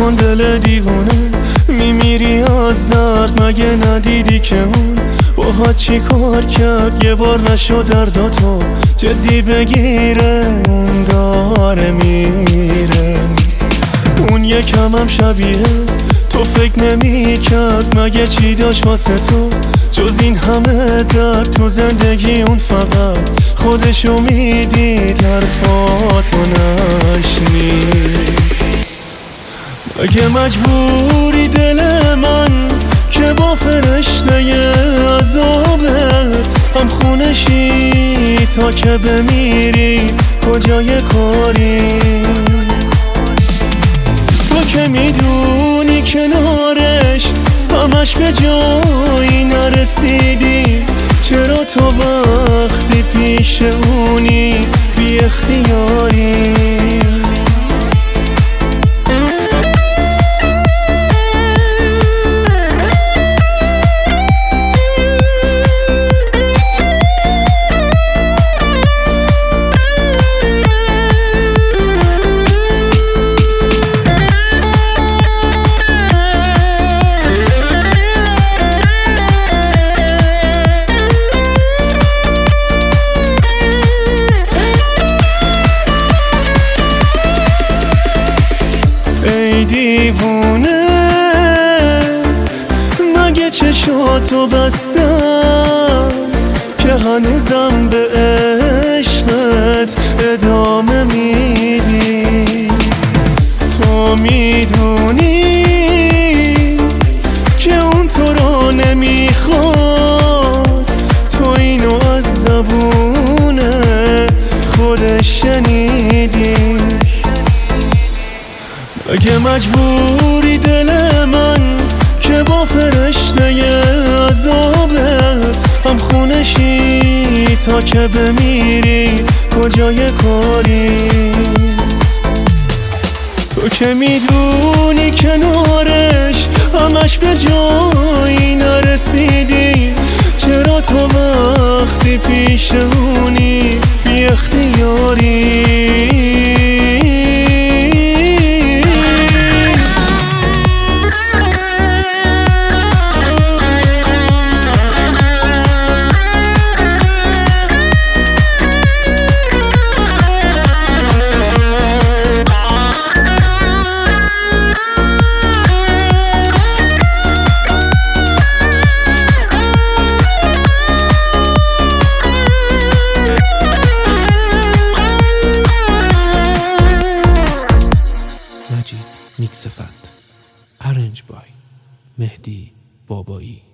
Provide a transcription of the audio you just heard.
کن دل دیوونه، میمیری از درد. مگه ندیدی که اون باهات چی کار کرد؟ یه بار نشد درداتو جدی بگیره، اون داره میره. اون یکم هم شبیه تو فکر نمی کرد. مگه چی داشت واسه تو جز این همه درد؟ تو زندگی اون فقط خودشو میدید، حرفاتو نشنید. مگه مجبوری دل من که با فرشته عذابت هم خونشی تا که بمیری؟ کجای کاری تو که میدونی کنارش همش به جایی نرسیدی؟ چرا تو وقتی پیش اونی بی اختیاری؟ دیوونه مگه چشاتو بستم که هنوزم به عشقت ادامه میدی؟ تو میدونی که اون تو رو نمیخواد، تو اینو از زبون خودش شنیدی. اگه مجبوری دل من که با فرشته عذابت هم خونشی تا که بمیری؟ کجای کاری تو که میدونی کنارش همش به جایی نرسیدی؟ چرا تو وقتی پیش اونی بی اختیاری؟ مجید میکسفت، ارنج بای مهدی بابایی.